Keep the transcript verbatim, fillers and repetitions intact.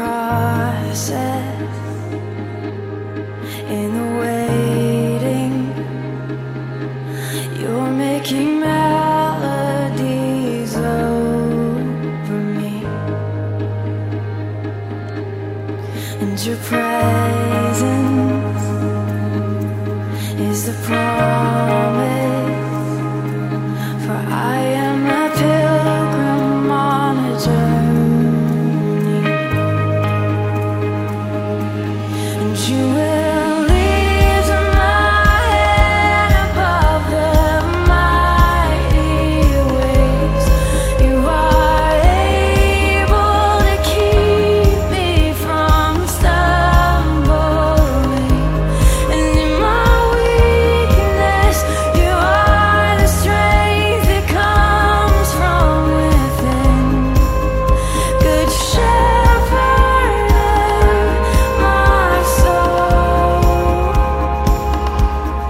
process, in the waiting, you're making melodies over me, and your presence is the promise